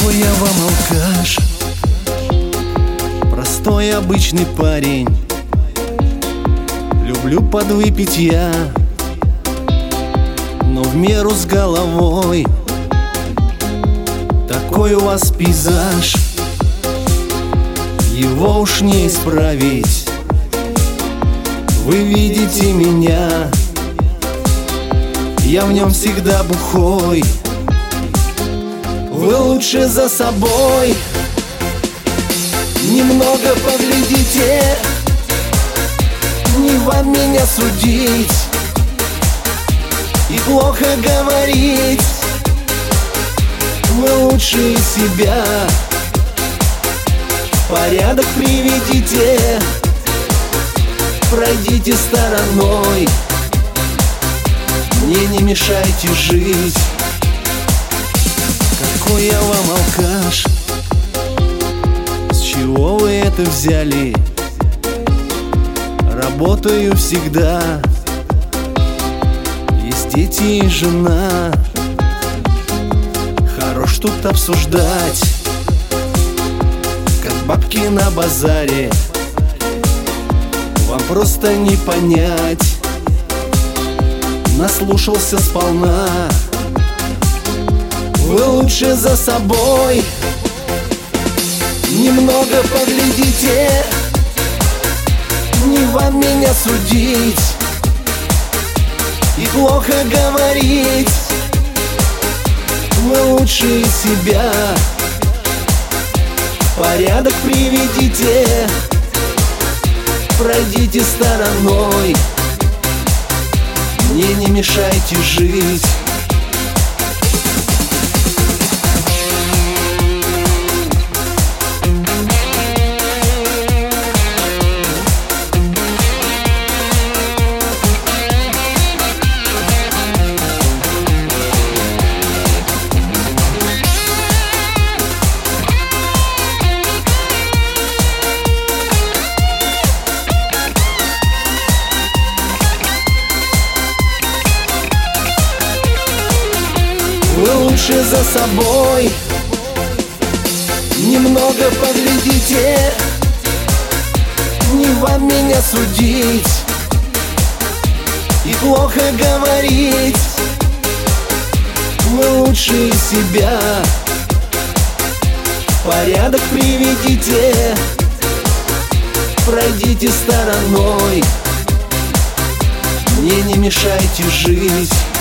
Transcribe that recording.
Какой я вам алкаш, простой обычный парень. Люблю подвыпить я, но в меру с головой. Такой у вас пейзаж, его уж не исправить. Вы видите меня, я в нем всегда бухой. Вы лучше за собой немного поглядите, не вам меня судить и плохо говорить. Вы лучше себя в порядок приведите, пройдите стороной, мне не мешайте жить. Какой я вам алкаш, с чего вы это взяли? Работаю всегда, есть дети и жена. Хорош тут обсуждать, как бабки на базаре. Вам просто не понять, наслушался сполна. Вы лучше за собой немного поглядите, не вам меня судить и плохо говорить. Вы лучше себя в порядок приведите, пройдите стороной, мне не мешайте жить. Вы лучше за собой немного поглядите, не вам меня судить и плохо говорить. Вы лучше себя в порядок приведите, пройдите стороной, мне не мешайте жить.